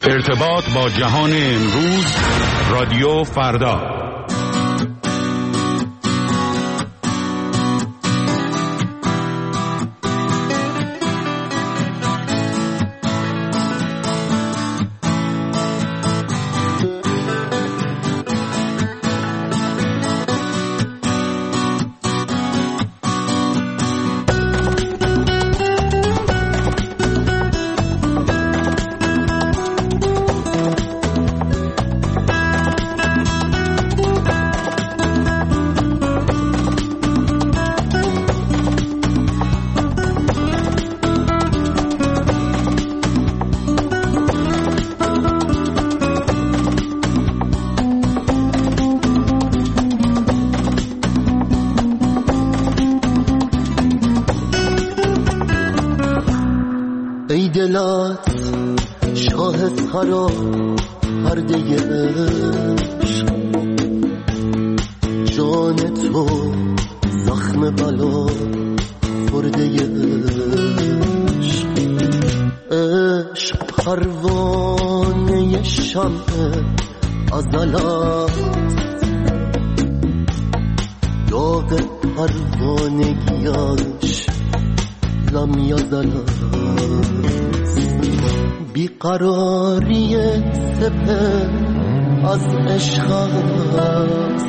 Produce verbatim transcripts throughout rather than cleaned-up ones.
ارتباط با جهان امروز، رادیو فردا. هرا پرده عشق، جان تو زخم بلا خورده عشق، عشق پروانه شمع ازلست، داغ پروانگیش لم یزلست، بیقراری سپه از عشق است،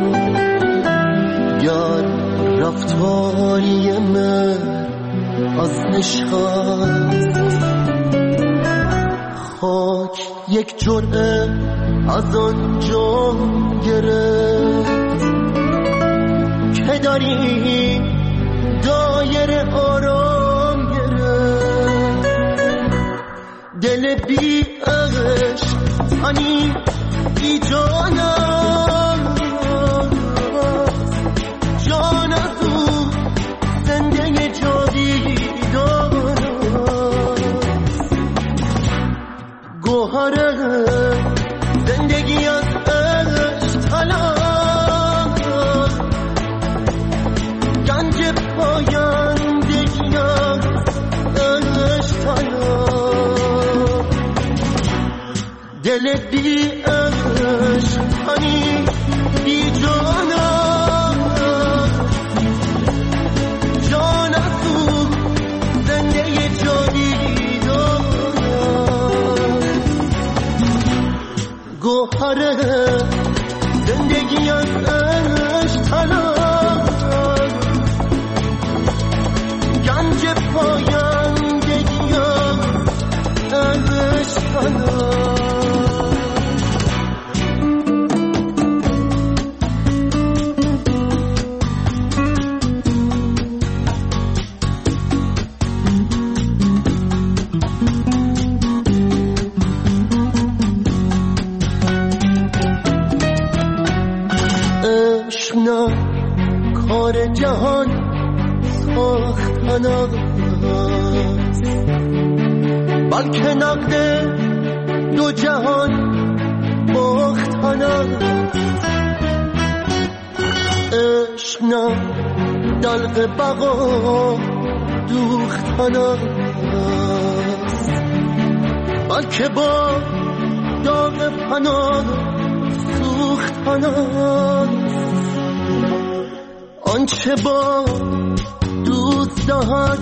گر رفتاری مهر از عشق است، خاک یک جرعه از آن جام گرفت که داری دایر آرام گرفت، دل بی عشق تنی بی جانم، جان از او زنده جاویدان است، گوهر زندگی از عشق طلب، گنج پایندگی از عشق طلب، دل بی عشق تنی بی جانم، جان از او زنده جاویدان است، گوهر زندگی از عشق طلب، گنج پایندگی از عشق طلب. کار جهان ساختن است، بلکه نقد دو جهان باختن است، عشق نه دلق بقا دوختن است، بلکه با داغ پناه سوختن است، آنچه با دوست دهد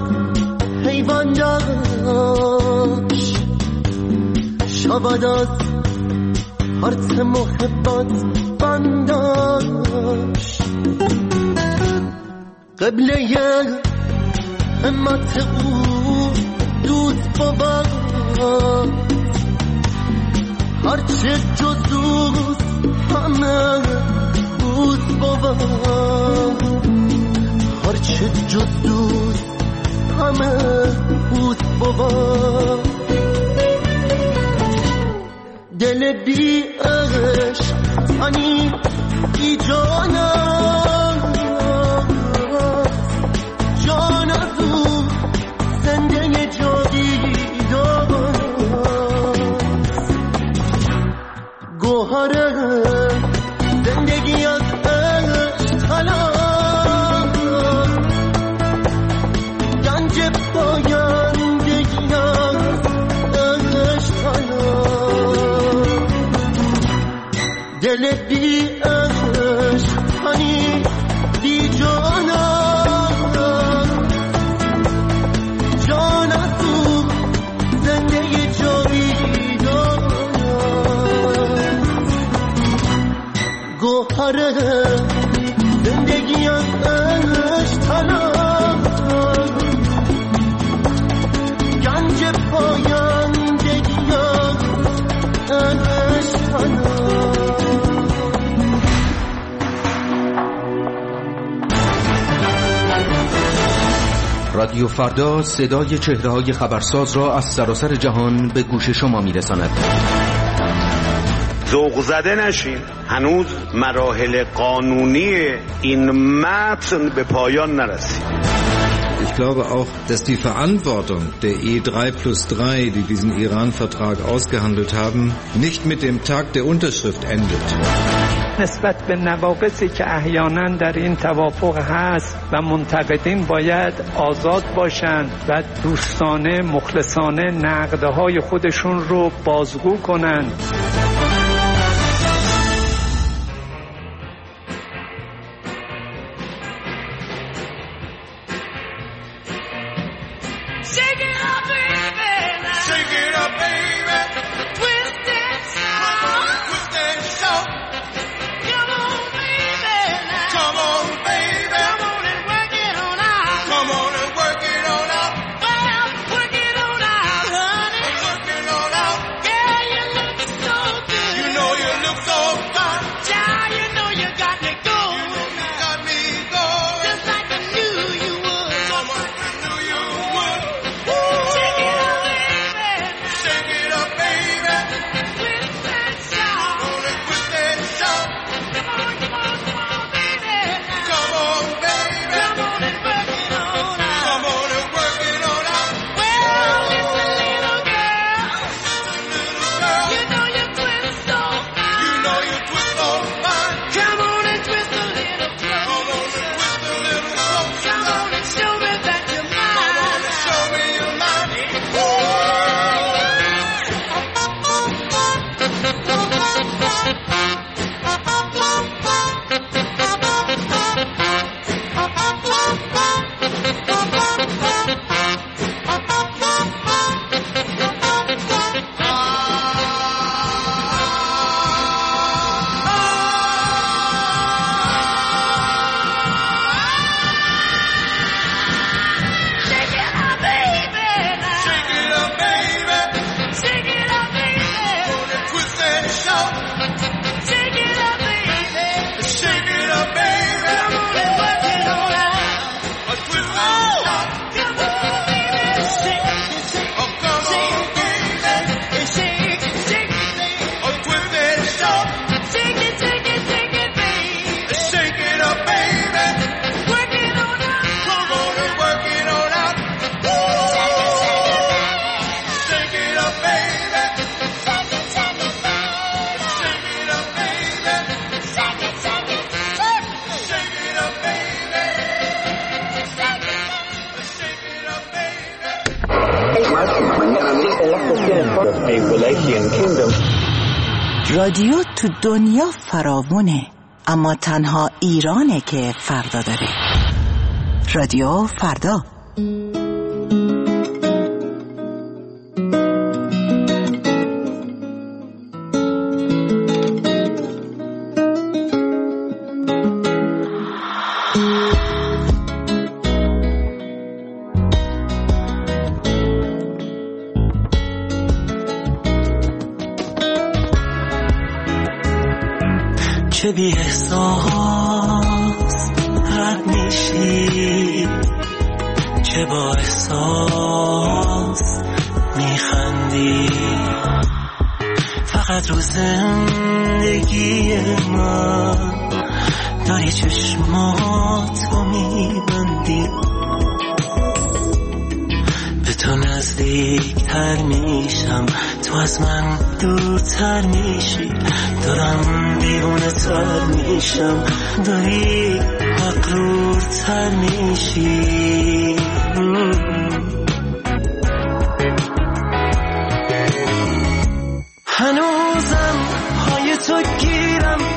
پیوندش شود از هرچ محبت بندش، قبله همت او دوست بود، هرچه جز دوست همه دوست بود، هرچه جز دوست همه دوست بود، دل بی عشق تنی بی جانم، جان از او زنده جاویدان است، گوهر زندگی از عشق طلب، گنج پایندگی از عشق طلب. دل بی عشق هنی بی جانم جان از تو زنده جاویدان گوهر زندگی از عشق طلب گنج پایندگی از عشق طلب. رادیو فردا صدای چهره‌های خبرساز را از سراسر جهان به گوش شما می‌رساند. ذوق زده نشین، هنوز مراحل قانونی این متن به پایان نرسید. Ich glaube auch, dass die Verantwortung der E drei plus drei, die diesen Iran-Vertrag ausgehandelt haben, nicht mit dem Tag der Unterschrift endet. نسبت به نواقصی که احیانا در این توافق هست و منتقدین باید آزاد باشند و دوستانه مخلصانه نقدهای خودشون رو بازگو کنند. رادیو تو دنیا فراوونه، اما تنها ایرانه که فردا داره. رادیو فردا. چه بی احساس رد میشی، چه با احساس میخندی، فقط رو زندگی من داری چشماتو میبندی، به تو نزدیکتر میشم، تو از من دورتر میشی، دارم دیوانه تر میشم، داری مغرورتر میشی. هنوزم پای تو گیرم،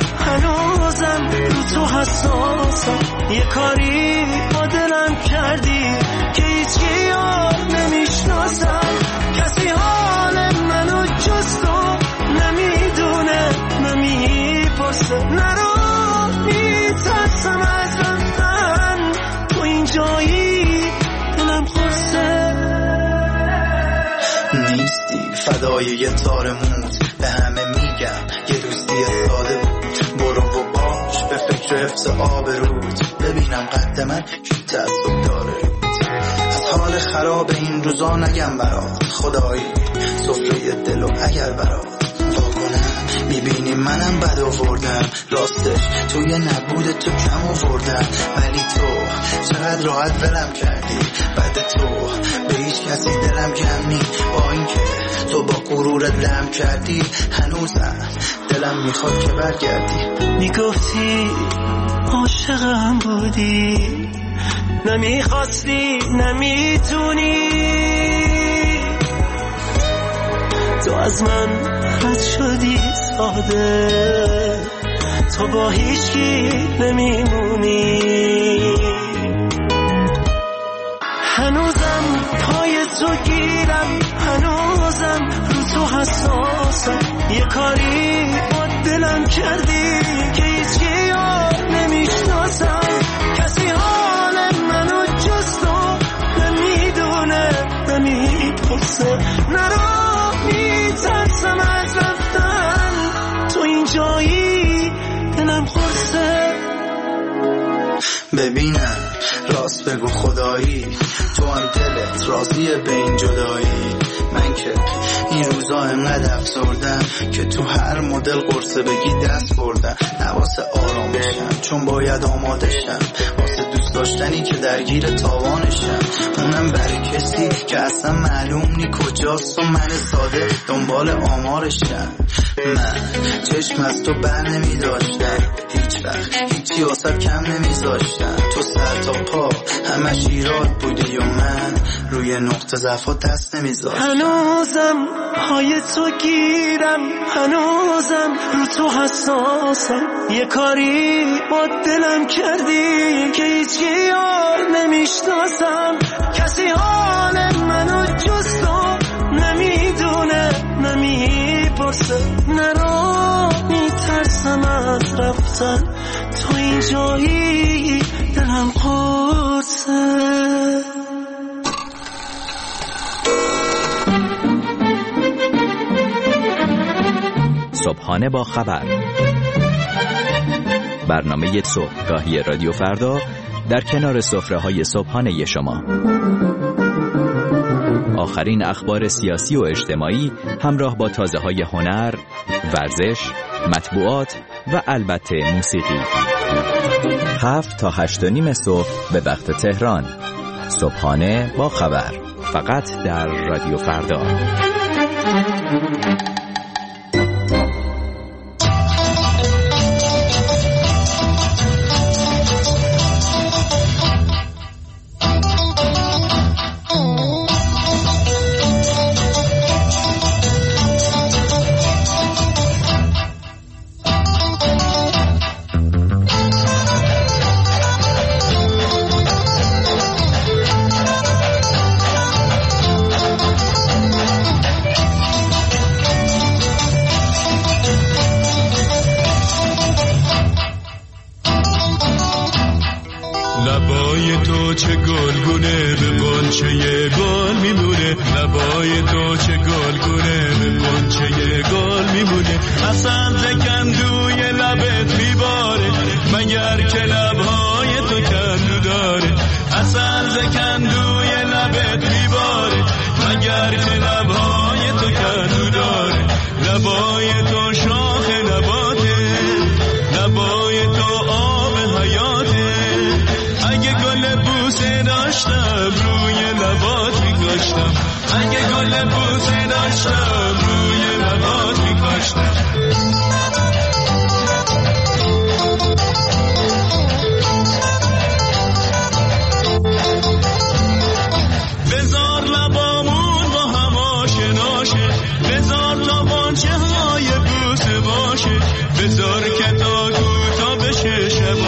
تو حساسم، یه کاری با دلم کردی که هیچی یار نمیشناسم. کسی حال منو جز تو نمیدونه، نمیپرسه. نرو میترسم از رفتن، تو اینجایی دلم خورسه. نیستی فدای یه تار موز، به همه میگم یه دوستی ساده بود. برو و باش به فکر حفظ آبروت، ببینم قد من کی تعصب داره. از حال خراب این روزا نگم برات، خدایی سفره دلو اگر برات واکنم. میبینی منم بد آوردم، راستش توی نبود تو کم آوردم. ولی تو چقدر راحت ولم کردی، بعد تو به هیچ کسی دلم کم نی. با اینکه تو با غرورت لم کردی، هنوزم دلم میخواد که برگردی. میگفتی عاشقم بودی، نمیخواستی نمیتونی. تو از من رد شدی ساده، تو با هیچی نمیمونی. هنوزم پای تو گیرم، هنوزم رو تو حساسم. یه کاری با دلم کردی که هیچی یار نمیشناسم. کسی حال منو جز تو نمیدونه، نمیپرسه. نرو میترسم از رفتن، تو اینجایی دلم خورسه. ببینم راست بگو خدایی، تو هم دلت راضیه به این جدایی. من که این روزا انقدر افسردم که تو هر مدل قرصه بگی دست بردم. نواسه آرام بشم چون باید آماده شم، واسه دوست داشتنی که درگیر تاوانشم. اونم برای کسی که اصلا معلوم نی کجاست و من ساده دنبال آمارشم. من چشم از تو بر نمی داشتم، هیچ وقت هیچی واسه کم نمی زاشتم. تو سر تا پا همش ایراد بودی و من روی نقطه ضعفا دست نمی زاشتم. هنوزم پای تو گیرم، هنوزم رو تو حساسم. یه کاری با دلم کردی که هیچی یار نمیشناسم. کسی حال منو جز تو نمیدونه، نمیپرسه. نرو میترسم از رفتن، تو اینجایی دلم قرصه. صبحانه با خبر، برنامه صبحگاهی رادیو فردا در کنار سفره‌های صبحانه شما. آخرین اخبار سیاسی و اجتماعی همراه با تازه‌های هنر، ورزش، مطبوعات و البته موسیقی. هفت تا هشت و نیم صبح به وقت تهران. صبحانه با خبر، فقط در رادیو فردا. لبای تو چه گلگونه به غنچه گل میمونه، لبای تو چه گلگونه به غنچه گل میمونه. اصلا زکندوی لبت میباره مگر که لبهای تو کندو داره. اصلا زکندوی لبت میباره مگر که لبهای تو کندو داره. لبای تو شاخ نباته، لبای تو آب حیاته. اگه گل بوسه داشتم روی لبات میکاشتم، اگه گل بوسه داشتم روی لبات میکاشتم. بذار لبامون با هم آشناشه، بذار تا غنچه های بوسه باشه، بذار که تا کوتا بشه شب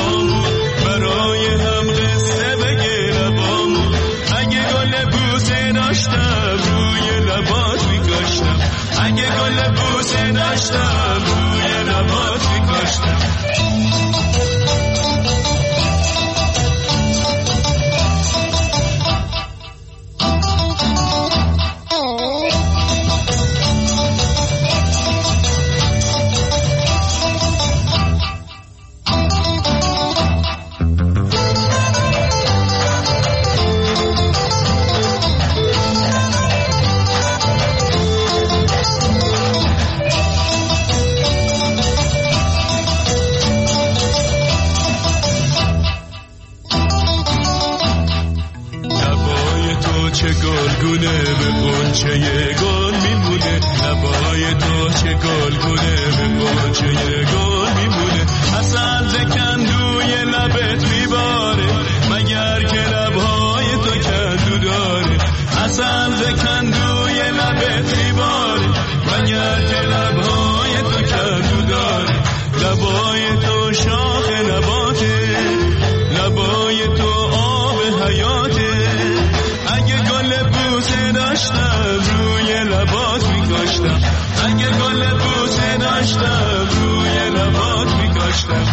اگه گل بوسه داشتم روی لبات میکاشتم. چه گلگونه به غنچه گل میمونه، لبای تو چه گلگونه به غنچه گل میمونه. عسل ز کندوی لبت میباره مگر که لبهای تو کندو داره. عسل ز کندوی لبت میباره مگر که لبهای تو کندو داره. لبای تو شاخ نباته، لبای تو آب حیاته. اگه گل بوسه داشتم روی لبات میکاشتم، اگه گل بوسه داشتم روی لبات میکاشتم.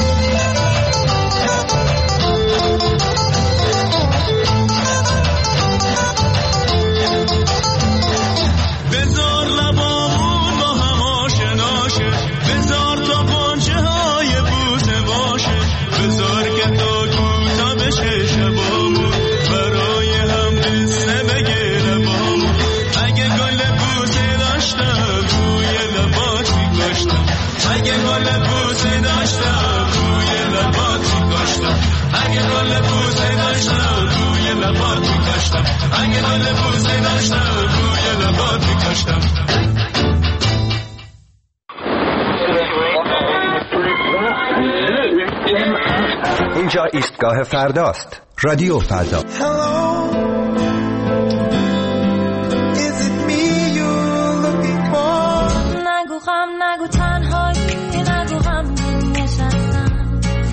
بذار لبامون با هم آشنا شه، بذار تا غنچه های بوسه باشه، بذار که تا کوتا بشه شبامون برای هم قصه بگه لبامون. اگه گل بوسه داشتم روی لبات میکاشتم، اگه گل بوسه داشتم روی لبات میکاشتم، اگه گل بوسه داشتم روی لبات میکاشتم، اگه گل بوسه داشتم روی لبات میکاشتم. اینجا ایستگاه فرداست. رادیو فردا. نگو غم نگو تنهایی نگو غم نشستم.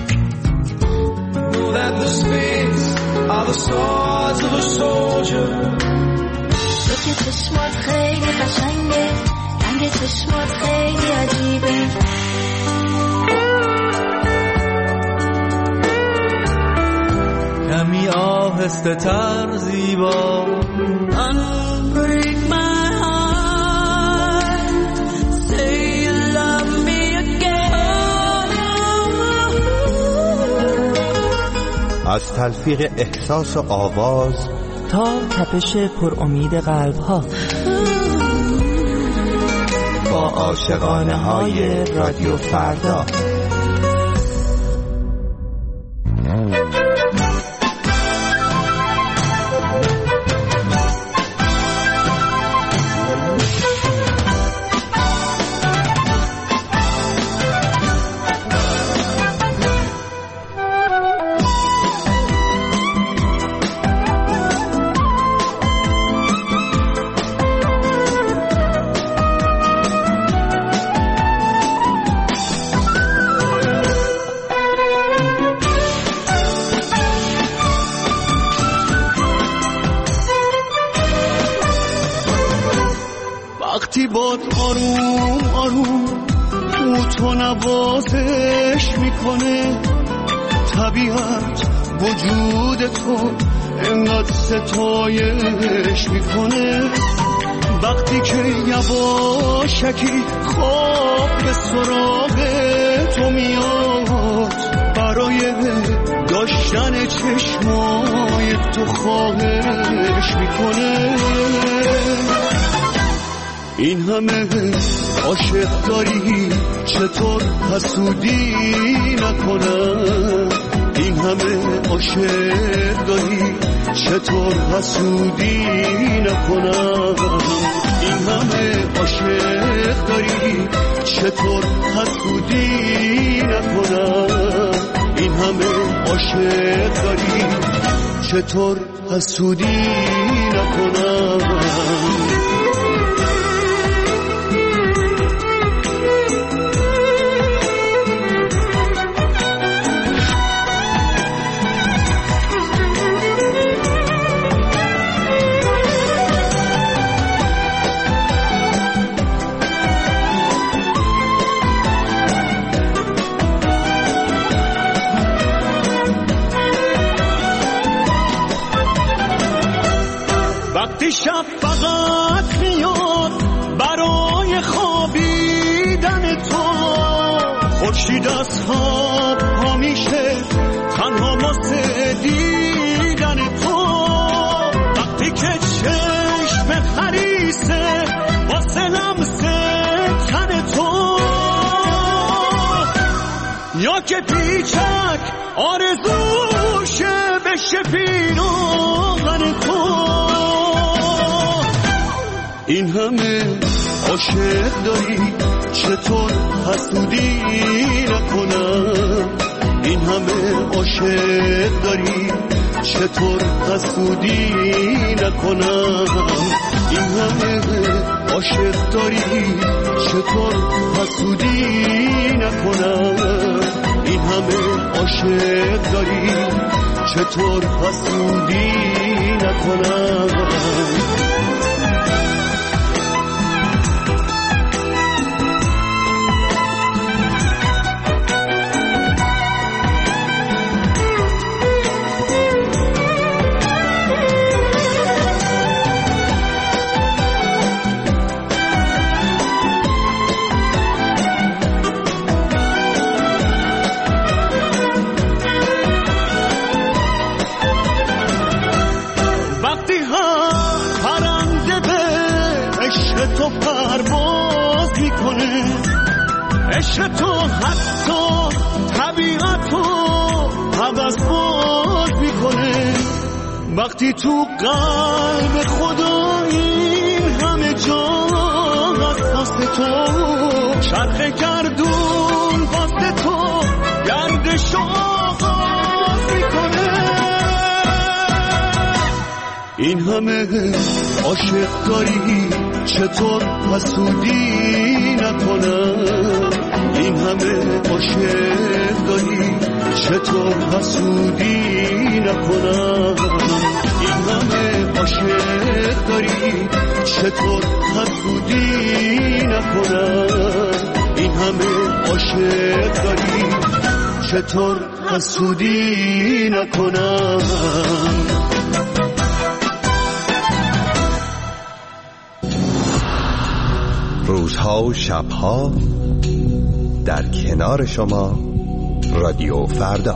Know that the spades are the swords of a soldier. تو که چشمات خیلی قشنگه، رنگ چشمات خیلی عجیبه. کمی آهسته تر زیبا. Unbreak my heart, say you love me again. از تلفیق احساس و آواز تا تپش پر امید قلب ها، با عاشقانه های رادیو فردا. وقتی باد آروم آروم او تو نوازش میکنه، طبیعت وجود تو انقدر ستایش میکنه. وقتی که یواشکی خواب به سراغ تو میاد، برای داشتن چشمای تو خواهش میکنه. این همه عاشق داری چطور حسودی نکنم، این همه عاشق داری چطور حسودی نکنم، این همه عاشق داری چطور حسودی نکنم، این همه عاشق داری چطور حسودی نکنم. که پیچک آرزوشه بشه پیراهن تو. این همه عاشق داری چطور حسودی نکنم؟ این همه عاشق داری چطور حسودی نکنم؟ این همه عاشق داری چطور حسودی نکنم؟ این همه عاشق داری چطور حسودی نکنم؟ عشق تو حتی طبیعت تو حوض باز میکنه. وقتی تو قلب خدا این همه جا حساس تو، چرخ گردون واسه تو گردش آغاز میکنه. این همه عاشق داری چطور حسودی نکنم؟ این همه عاشق داری چطور حسودی نکنم؟ این همه عاشق داری چطور حسودی نکنم؟ این همه عاشق داری چطور حسودی نکنم؟ روزها و شبها در کنار شما رادیو فردا.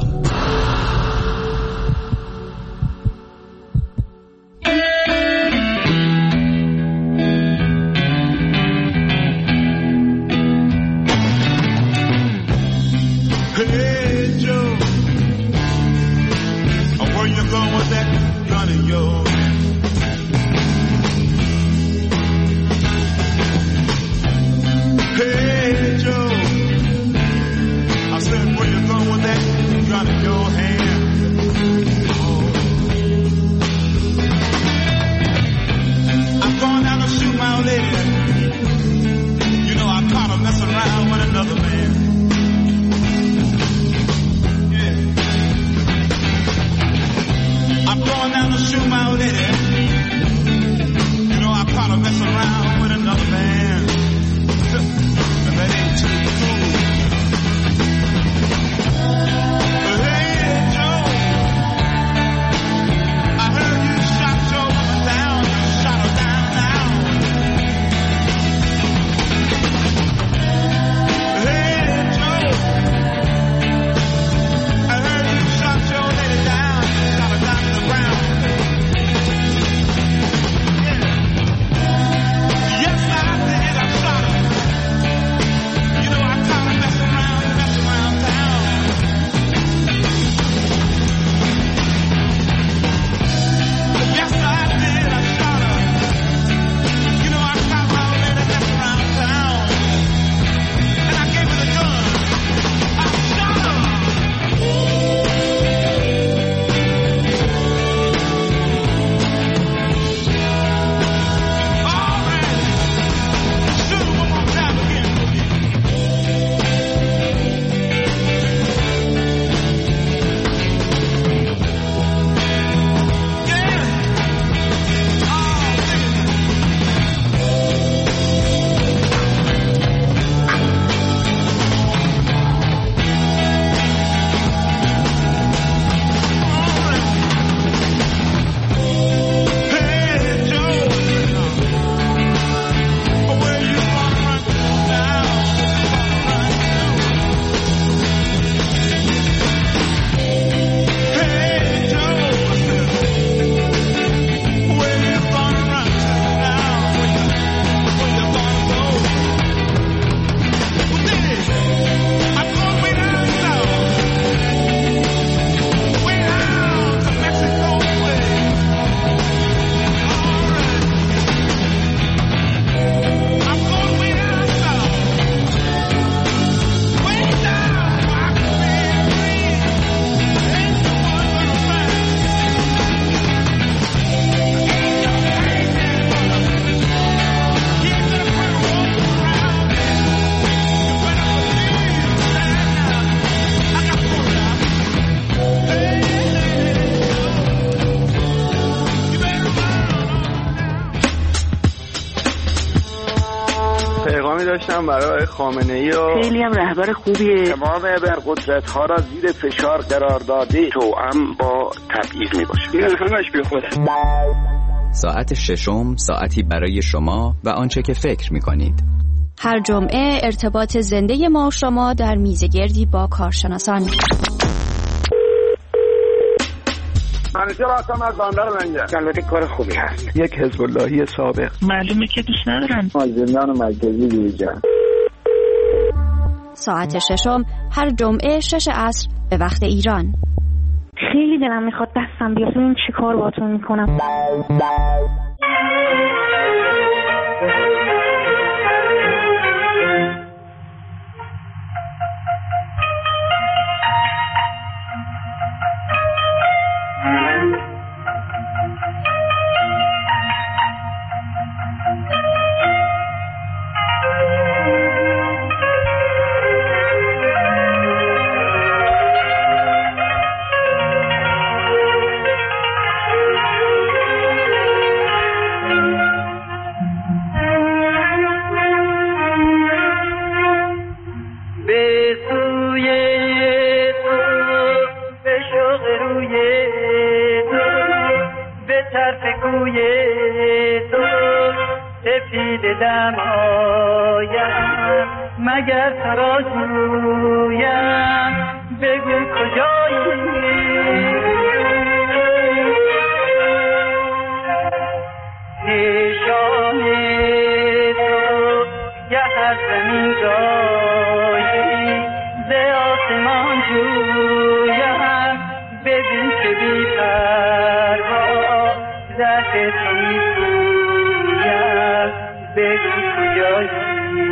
پیغامی داشتم برای خامنه‌ای و خیلی هم رهبر خوبیه. تمام ابرقدرت‌ها را زیر فشار قرار داده توأم با تبعیض میباشه. این همش بی خوده. ساعت ششم ساعتی برای شما و آنچه که فکر می‌کنید. هر جمعه ارتباط زنده ما و شما در میزگردی با کارشناسان. منیجر هستم از بندر لنگر. البته کار خوبی هست. یک حزب اللهی سابق. معلومه که دوست ندارن. از زندان مرکزی دیجا. ساعت ششم هر جمعه شش عصر به وقت ایران. خیلی دلم میخواد دستم بیاد ببینم چی کار باهاتون میکنم. مگر ترا جویم بگو کجایی نشان تو یه هر زمین جایی ز آسمان جویم ببین که بی پروا زهر تو میگویم بگو کجایی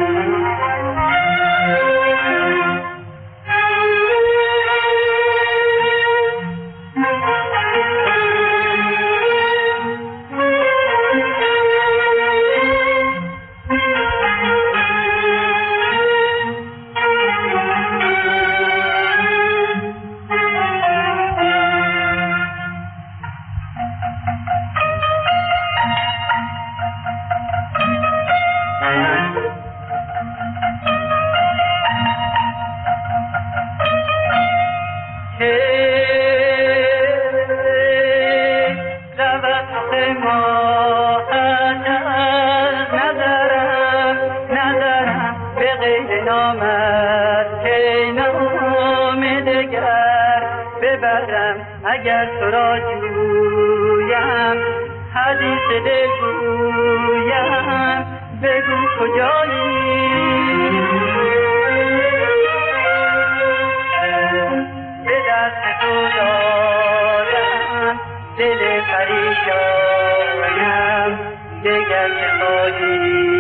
اگر تو را جویم حدیث دل گویم بگو کجایی به دست تو دارم دل پریشانم دگر که خواهی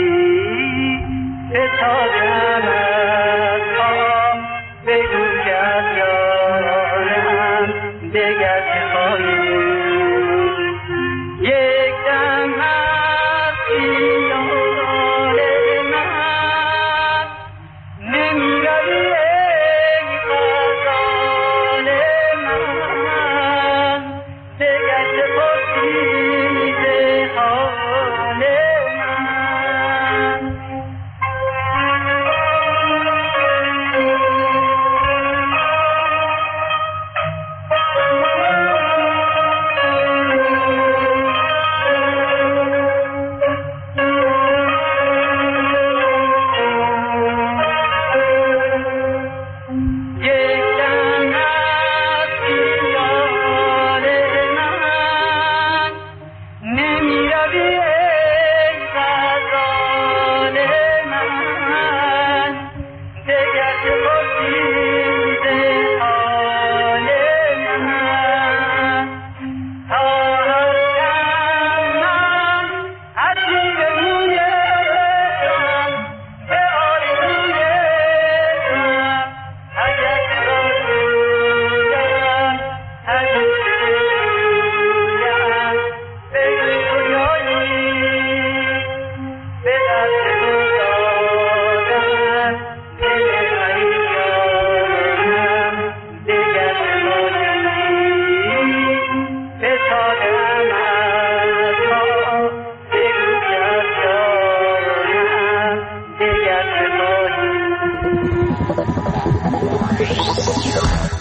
ستادم از پا بگو که از یارم دگر که خواهی یک دم از خیال من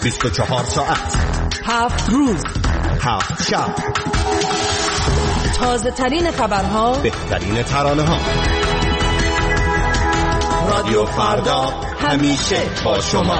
بیست و چهار ساعت، هفت روز، هفت شب، تازه ترین خبرها، بهترین ترانه ها. رادیو فردا همیشه با شما.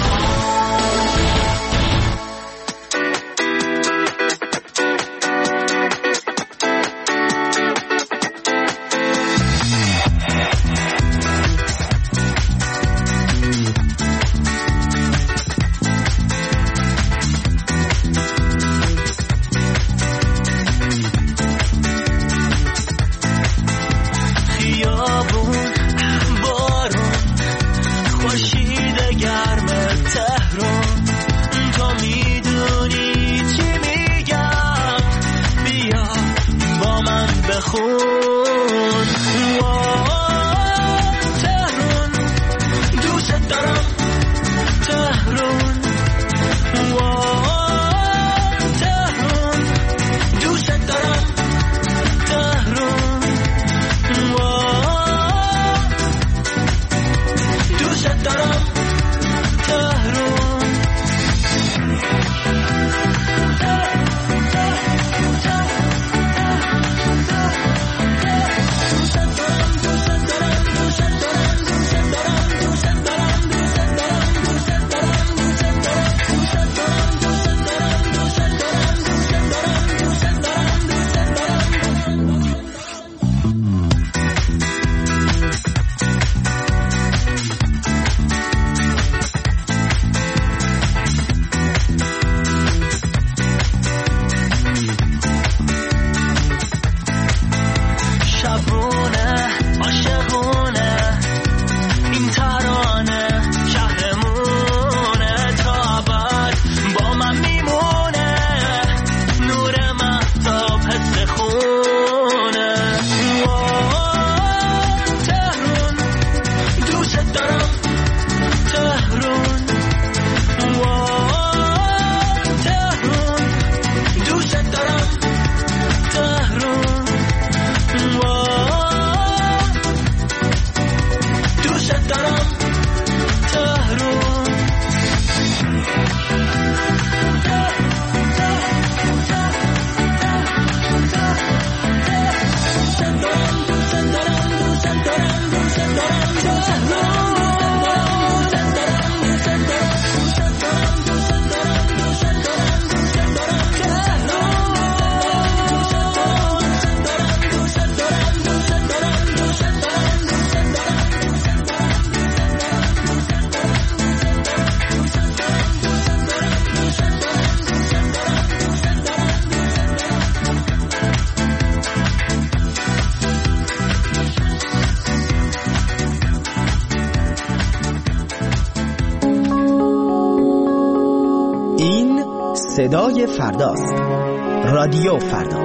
صدای فرداست. رادیو فردا.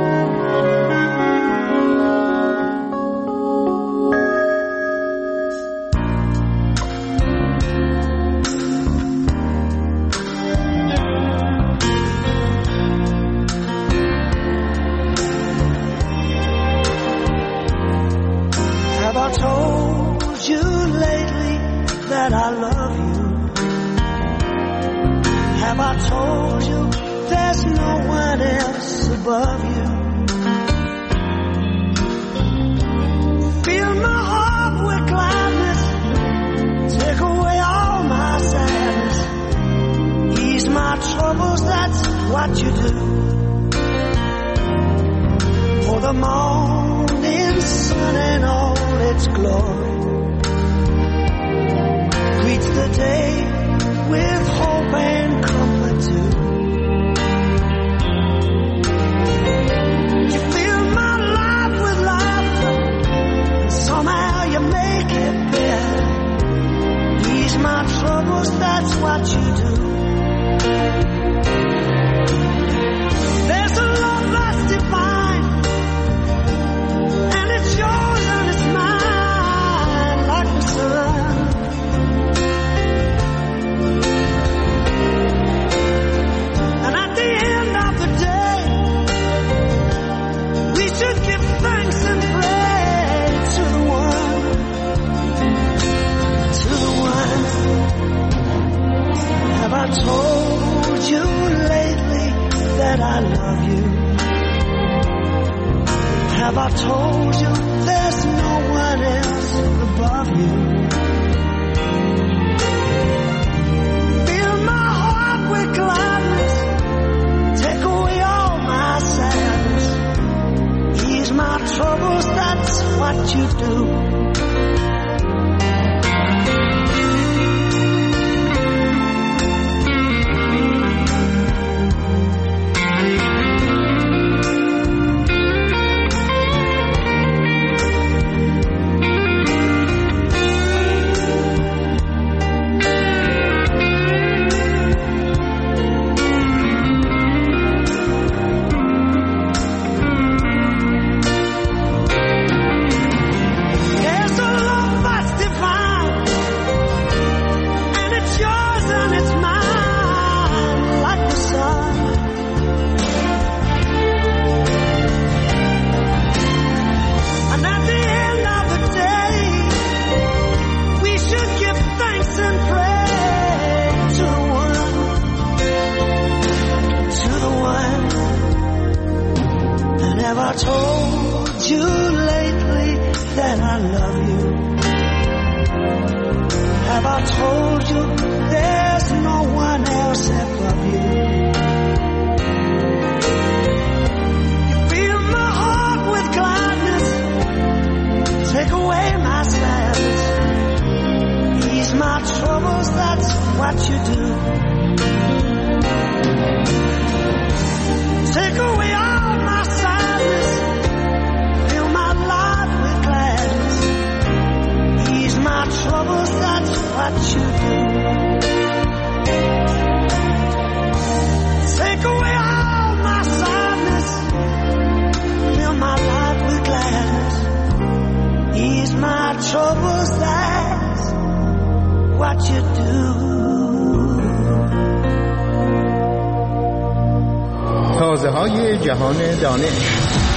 Have I told you lately that I love you? Have I told you there's no one else above you? Fill my heart with gladness, take away all my sadness, ease my troubles, that's what you do. For the morning sun and all its glory greets the day with hope and comfort too. You fill my life with laughter, and somehow you make it better. Ease my troubles, that's what you do. There's a love that's divine, and it's yours and it's mine, like the sun. I Have I told you there's no one else above you? You fill my heart with gladness, take away my sadness, ease my troubles, that's what you do. Take away all my sadness, fill my life with gladness, ease my troubles, that's what you do. Take away all my sadness, fill my life with gladness, ease my troubles, that's what you do. تازه های جهان دانش.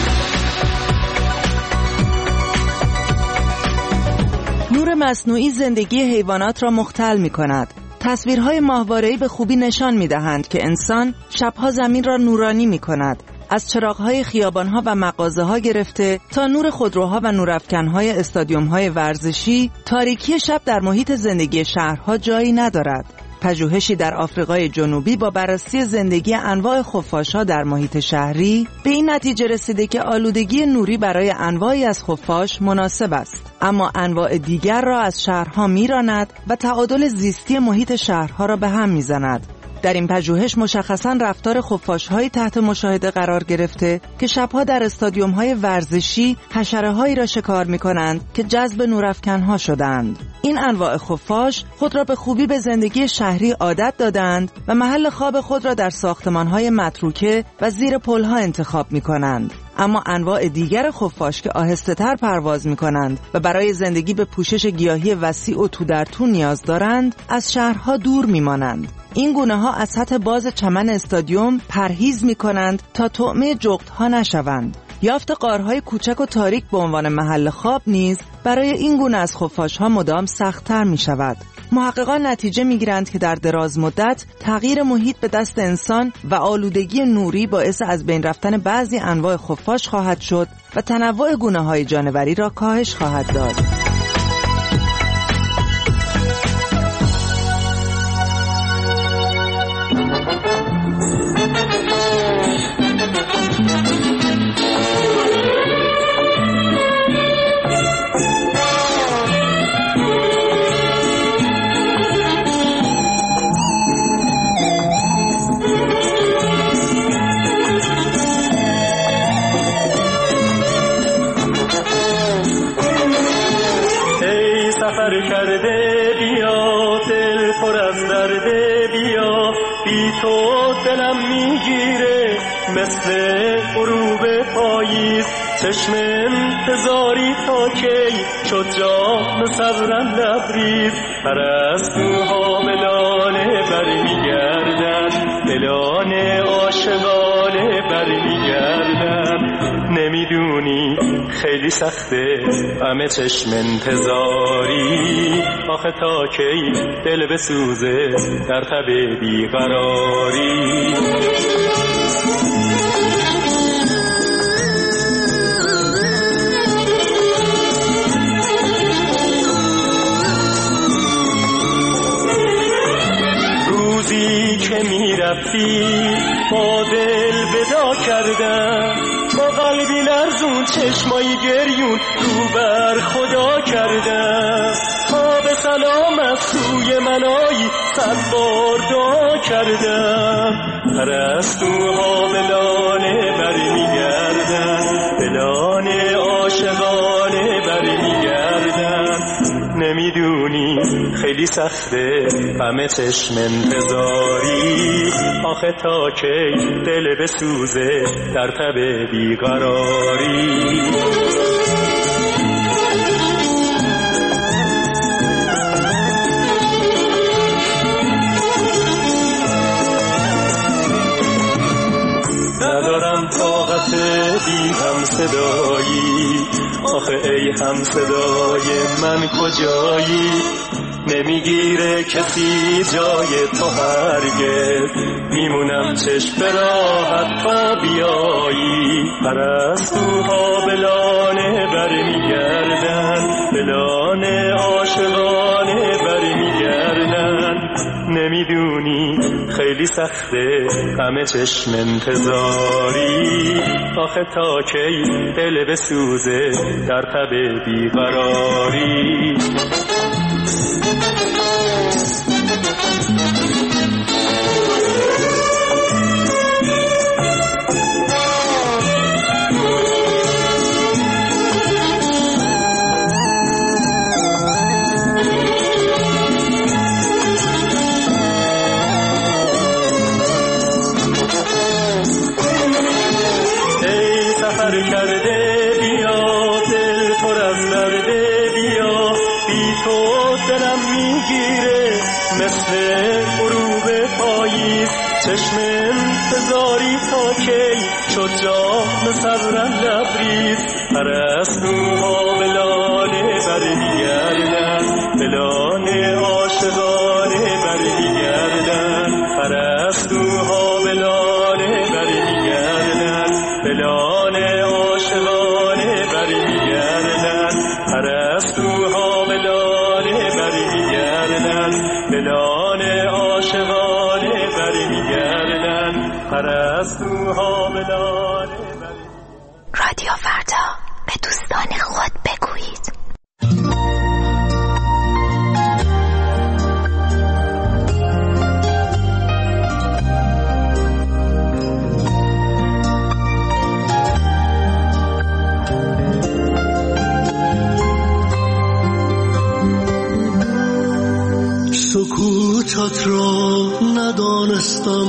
نور مصنوعی زندگی حیوانات را مختل می کند. تصویرهای ماهواره‌ای به خوبی نشان می دهند که انسان شبها زمین را نورانی می کند. از چراغ‌های خیابان‌ها و مغازه‌ها گرفته تا نور خودروها و نورافکن‌های استادیوم‌های ورزشی، تاریکی شب در محیط زندگی شهرها جایی ندارد. پژوهشی در آفریقای جنوبی با بررسی زندگی انواع خفاش‌ها در محیط شهری به این نتیجه رسیده که آلودگی نوری برای انواعی از خفاش مناسب است، اما انواع دیگر را از شهرها می‌راند و تعادل زیستی محیط شهرها را به هم می‌زند. در این پژوهش مشخصاً رفتار خفاش‌های تحت مشاهده قرار گرفته که شبها در استادیوم‌های ورزشی حشره‌هایی را شکار می‌کنند که جذب نورافکن‌ها شدند. این انواع خفاش خود را به خوبی به زندگی شهری عادت دادند و محل خواب خود را در ساختمان‌های متروکه و زیر پل‌ها انتخاب می‌کنند. اما انواع دیگر خفاش که آهسته‌تر پرواز می‌کنند و برای زندگی به پوشش گیاهی وسیع و تو در تو نیاز دارند، از شهرها دور می‌مانند. این گونه‌ها از سطح باز چمن استادیوم پرهیز می‌کنند تا طعمه جغدها نشوند. یافت غارهای کوچک و تاریک به عنوان محل خواب نیز برای این گونه از خفاش‌ها مدام سخت‌تر می‌شود. محققان نتیجه می‌گیرند که در دراز مدت تغییر محیط به دست انسان و آلودگی نوری باعث از بین رفتن بعضی انواع خفاش خواهد شد و تنوع گونه‌های جانوری را کاهش خواهد داد. کرده بیا دل پر از درده بیا بی تو دلم میگیره مثل غروب پاییز چشم انتظاری تا کی شد جام صبرم لبریز پرستوها ملانه برمیگردن دلان عاشقانه برمیگردن نمیدونی خیلی سخته همه چشم انتظاری آخه تا کی دل بسوزه در تب بیقراری روزی که میرفتی با دل ودا کردم با قلبی لرزون چشمایی گریون رو بر خدا کردم تا به سلام از سوی منایی صد بار دعا کردم پرستوها به لانه برمیگردن به لانه عاشقانه برمیگردن نمیدونی خیلی سخته همه چشم انتظاری آخه تا کی دل بسوزه در تب بیقراری ندارم طاقت بی هم صدایی آخه ای هم صدای من کجایی نمیگیره کسی جای تو هرگز میمونم چشم راحت تا بیایی پرستوها بلانه برمیگردن بلانه عاشقانه برمیگردن نمیدونی خیلی سخته همه چشم انتظاری، آخه تا کی دل بسوزه در تب بیقراری. کرده بیا دل پر از درده بیا، بی تو دلم میگیره مثل غروب پاییز، چشم انتظاری تا کی شد جام صبرم لبریز، پرستوها به لاله برمیگردن، به لاله عاشقانه برمیگردن، پرستوها به لاله برمیگردن، به لاله عاشقانه برمیگردن، پرستوها به لاله برمیگردن، به لاله عاشقانه برمیگردن، پرستوها به لاله. رادیو فردا، به دوستان خود بگویید. سکوتت را ندانستم،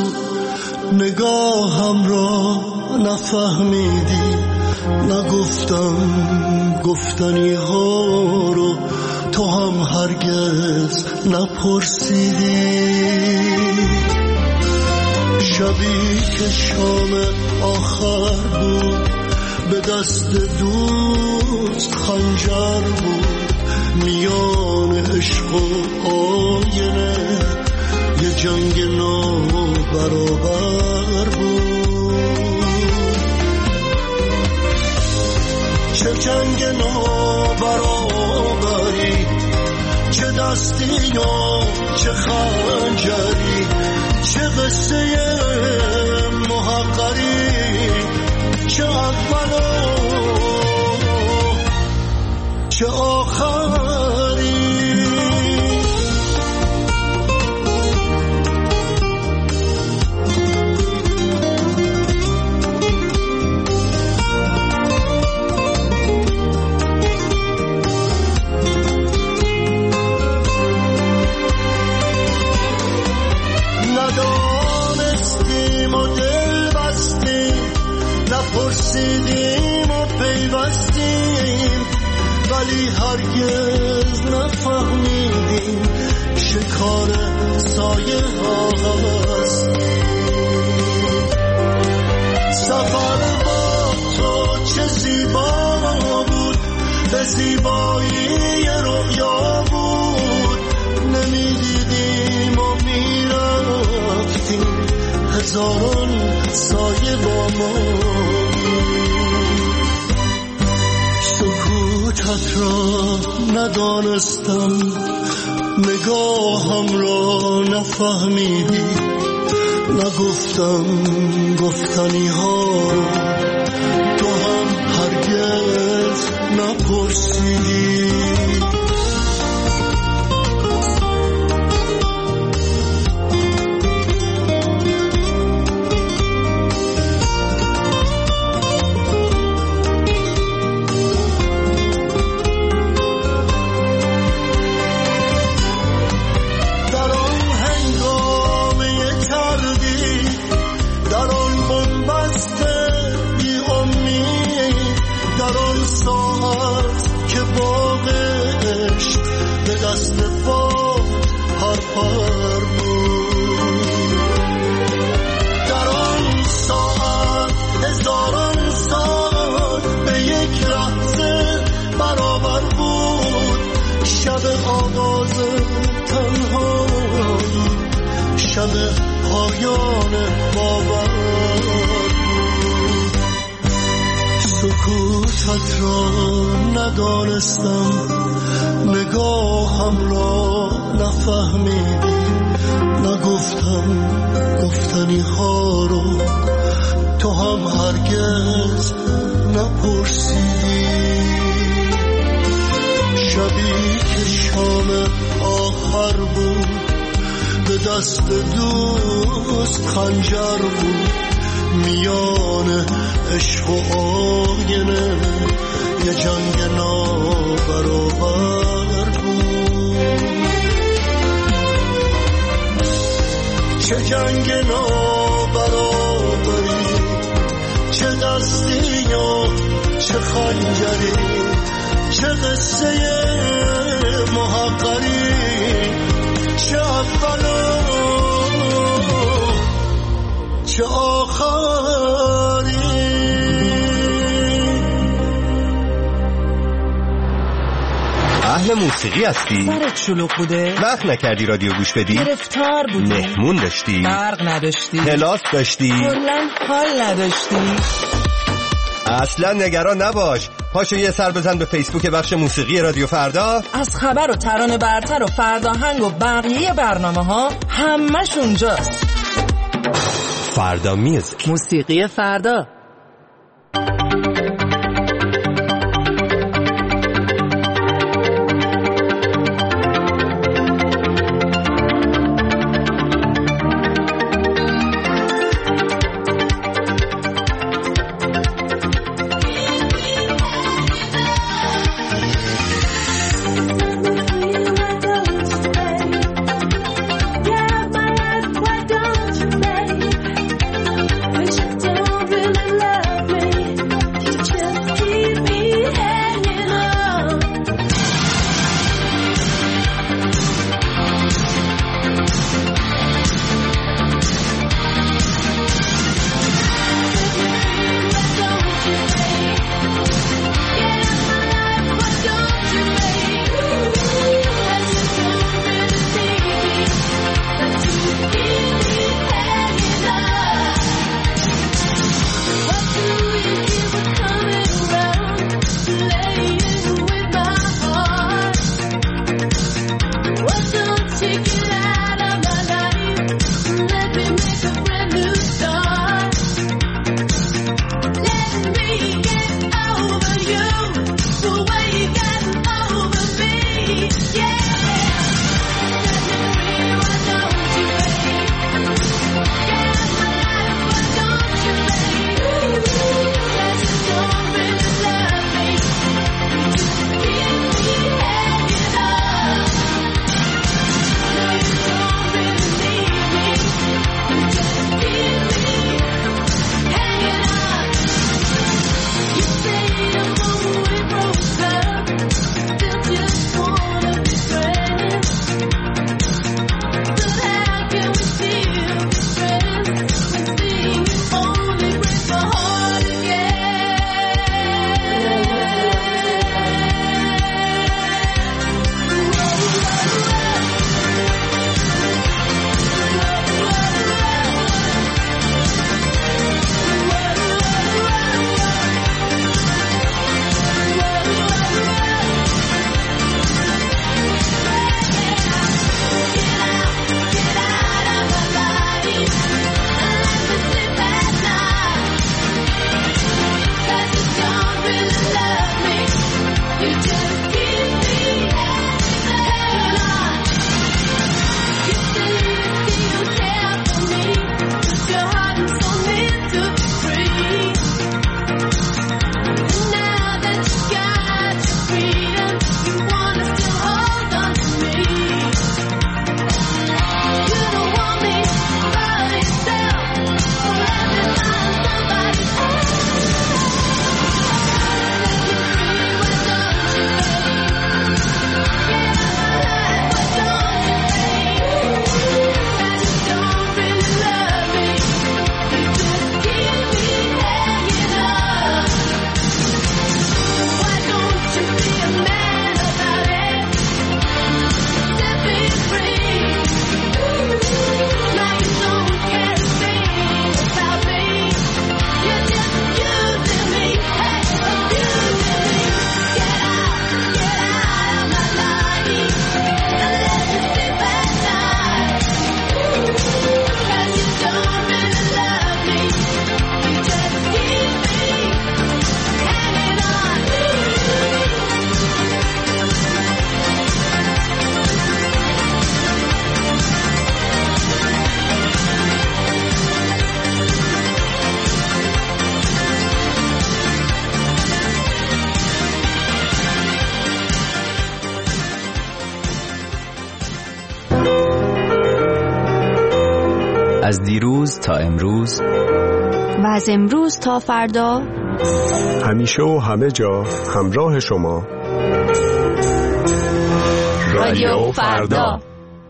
نگاهم را نفهمیدی، نگفتم گفتنی ها رو تو هم هرگز نپرسیدی. شبی که شام آخر بود به دست دوست خنجر بود، میان عشق و آینه یه جنگ نابرابر بود. چه جنگ نابرابری، چه دستی و چه خنجری، چه قصه محقری، چه اول و چه آخری. ندانستیم و دل بستیم، نپرسیدیم و پیوستیم، ولی هرگز نفهمیدیم شکار سایه ها هستیم. سفر با تو چه زیبا بود، به زیبایی رؤیا بود، نمیدیدیم و میرفتیم، هزاران سایه با ما. سکوتت را ندانستم، نگاهم را نفهمیدی، نگفتم گفتنی ها رو تو هم هرگز نپرسیدی. شب پایان باور بود. سکوتت را ندانستم، نگاهم را نفهمیدی، نگفتم گفتنی ها رو تو هم هرگز نپرسیدی. شبی که شام آخر بود به دست دوست خنجر بود، میان عشق و آینه یه جنگ نابرابر بود. چه جنگ نابرابری، چه دستی یا چه خنجری، چه قصه محقری، چه اولا چه آخری. اهل موسیقی هستی؟ سرت شلوغ بوده؟ وقت نکردی رادیو گوش بدی؟ گرفتار بودی؟ مهمون داشتی؟ برق نداشتی؟ کلاس داشتی؟ کلاً حال نداشتی؟ اصلا نگران نباش، پاشو یه سر بزن به فیسبوک بخش موسیقی رادیو فردا. از خبر و ترانه برتر و فرداهنگ و بقیه برنامه ها همش اونجاست. فردا میوزیک، موسیقی فردا. Really از دیروز تا امروز و از امروز تا فردا، همیشه و همه جا همراه شما. رادیو فردا.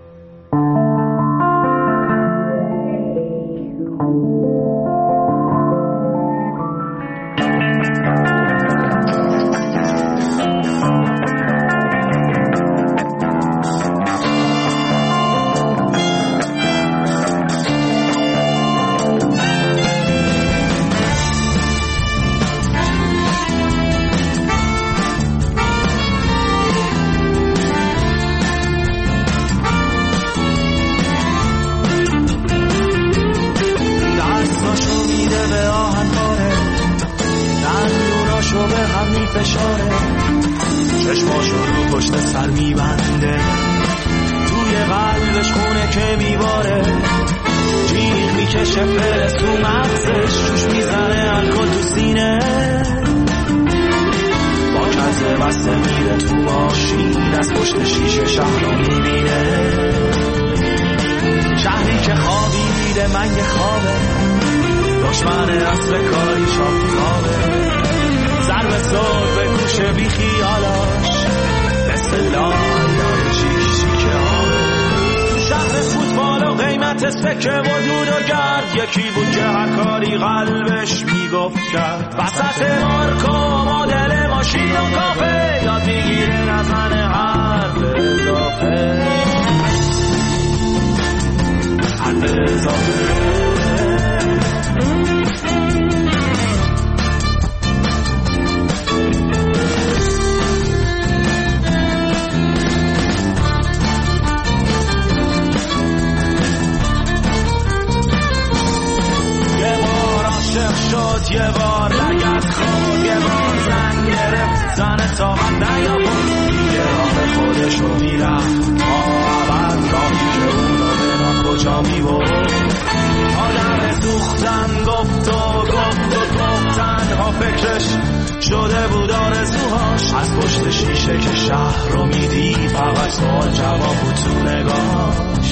یه بار لگت خود، یه بار زن گرفت زن تا من نیا بود، یه راه خودشو میرم تا عبد، راهی که اونو به من کجا میبود. آدم سوختن گفت و گفت و گفت، تنها فکرش شده بود آرزوهاش. از پشت شیشه که شهر رو میدید فقط سوال جواب بود تو نگاهش.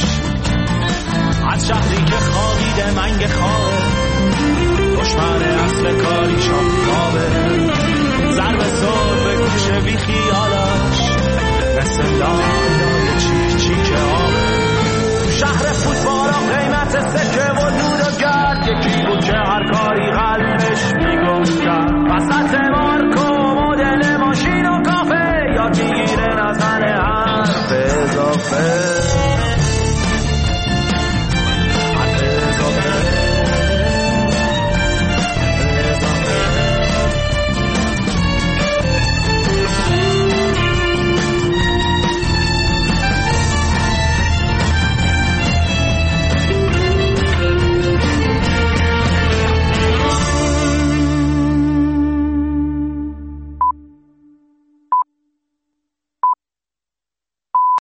از شهری که خوابیده منگ خواه، دشمن اصل کاری شامتابه، ضرب سر به گوش بی خیالاش، مثل لالای چیک چیک آبه. تو شهر فوتبالا قیمت سکه و دود و گرد، یکی بود که هر کاری قلبش میگفت کرد. وسط مارکو مدل ماشین و کافه، یا میگیره نزن حرف اضافه.